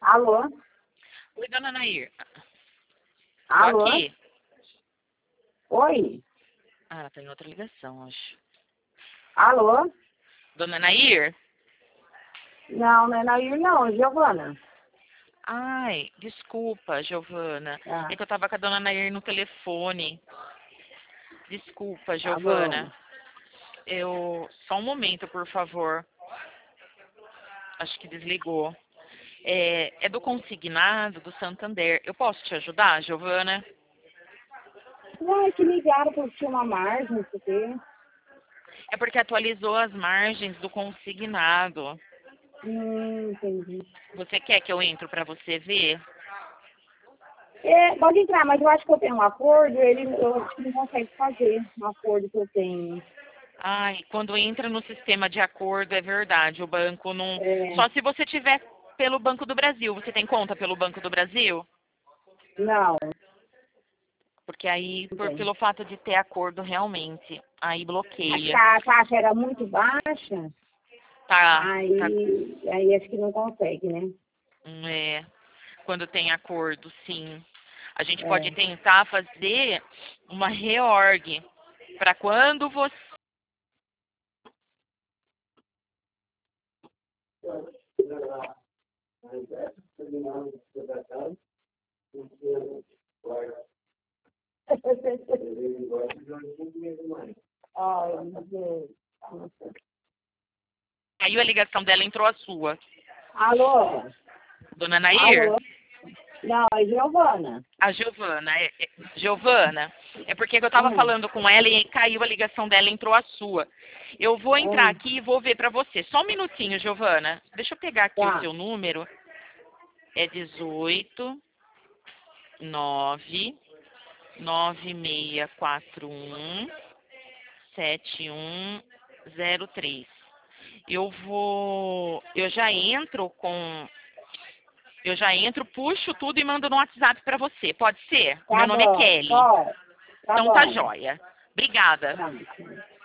Alô? Oi, dona Nair. Tô Alô? aqui. Oi? Ah, ela tá em outra ligação, acho. Alô? Dona Nair? Não, não é Nair, não, é Giovana. Ai, desculpa, Giovana. Ah, É que eu tava com a dona Nair no telefone. Desculpa, tá bom. Giovana. Só um momento, por favor. Acho que desligou. É do consignado do Santander. Eu posso te ajudar, Giovana? Não, é que ligaram porque tinha uma margem, não sei o quê. É porque atualizou as margens do consignado. Entendi. Você quer que eu entre para você ver? É, pode entrar, mas eu acho que eu tenho um acordo, eu acho que não consegue fazer um acordo que eu tenho. Ai, quando entra no sistema de acordo, é verdade. O banco não. É, Só se você tiver pelo Banco do Brasil. Você tem conta pelo Banco do Brasil? não, Porque aí, não tem. pelo fato de ter acordo realmente, aí Acho que bloqueia. a taxa era muito baixa, Tá. aí acho que não consegue, né? É, quando tem acordo, sim. A gente pode É. tentar fazer uma reorg para quando você. Ai, meu Deus. Aí a ligação dela entrou a sua. Alô? Dona Nair? Alô? Não, é Giovana. A Giovana. Giovana, é porque eu estava Hum, falando com ela e caiu a ligação dela, entrou a sua. Eu vou entrar hum, aqui e vou ver para você. Só um minutinho, Giovana. Deixa eu pegar aqui o tá. seu número. É 18 9 9641 7103. Eu já entro, puxo tudo e mando no WhatsApp para você. Pode ser? O Tá meu nome é bom, Kelly. pode. Tá Então tá bom. joia. Obrigada. Tá.